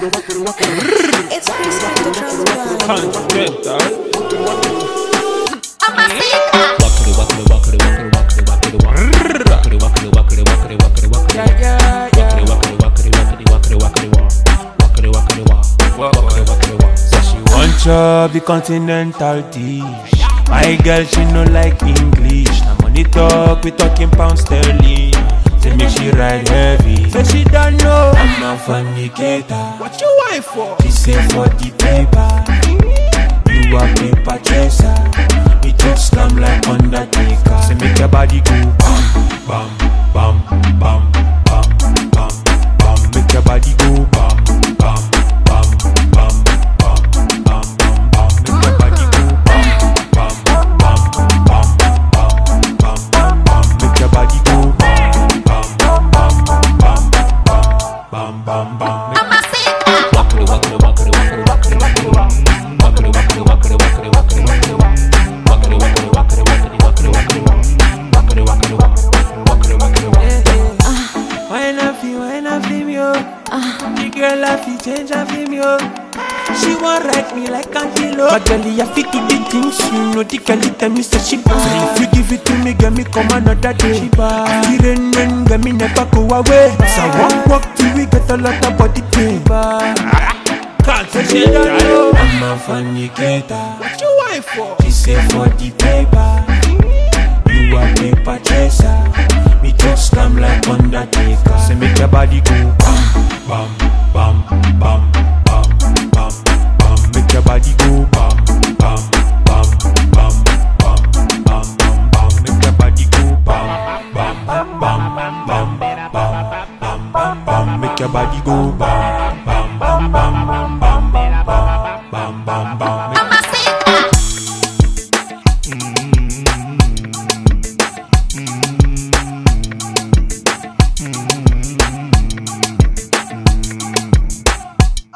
It's Chris with the transplant. Chop the continental dish. My girl, she no like English. Now money talk, we talking pound sterling. Say make she ride heavy. Say she don't know I'm a fornicator. What you wife for? She say for the paper. You a paper chaser. Me just slam like Undertaker. Say make your body go bam, bam, bam, bam, bam, bam, bam. Make your body go bam, bam, bam, bam, bam, bam, bam, bam. Make your body go bam, bam, bam, bam, bam, bam, bam, bam. Make your body go bam, bam, bam, bam, bam, bam, bam, bam. When I feel yo, the girl I feel change I feel yo. She want ride me like antelope. But girl, I fit to the things you know. The girl tell me say she bad. So if you give it to me, get me come another day. She bad. Feel rain, get me never go away. So walk till we get a lot of body pain. Can't say She don't know I'm a fornicator. What you wife for? She say for the paper. You a paper chaser. Me just slam like Undertaker. Say make your body go bam, bam, bam, bam, bam, bam, bam. Make your body go bam, bam, bam, bam, bam, bam, bam, bam. Make your body go bam, bam, bam, bam, bam, bam, bam, bam, bam. Make your body go bam, bam, bam, bam, bam, bam, bam, bam, bam, bam.